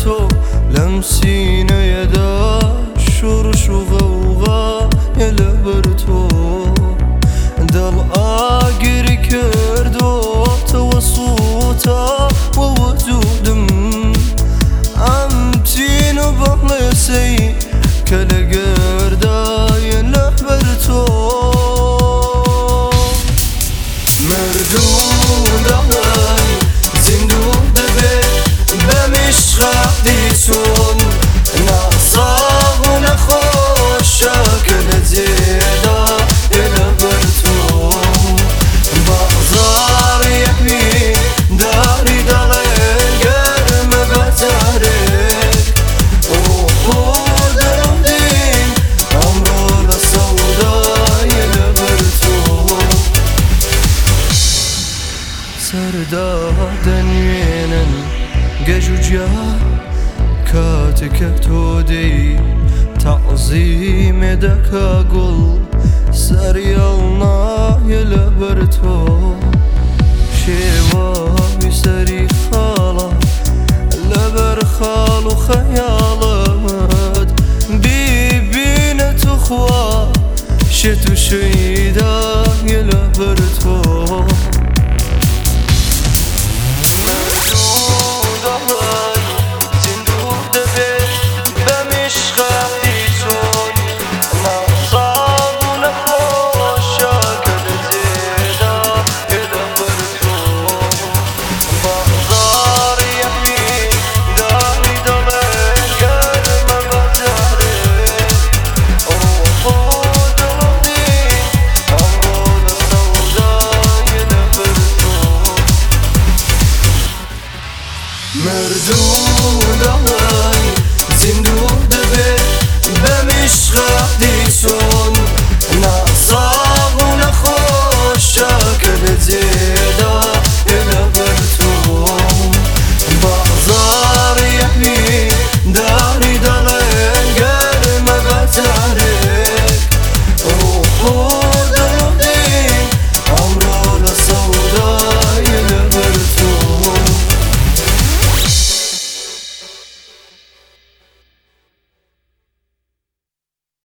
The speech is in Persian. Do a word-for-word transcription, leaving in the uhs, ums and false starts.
تو لمسینه یدا شورش و غوغا یه لبر تو دل آگری کرد و توسوتا و وجودم امتین و بحلسی کل گردای لبر تو مردود آی زندود به بمشرق دیتون نصاب و نخوش کل زیدا یه لبر تو بازار یکی داری داره گرم بترک او خودم دین امرو لسودای لبر تو سردادن وینن گجو جا كاتك تودي تعظيم دكا قل سريالنا يلبرتو شيواوي سري خالا لبر خالو خيالات بيبينة اخوة شتو شيدا يلبرتو مردود آی زندود به بمشرق دیسون نصاب و نخوش کل زیر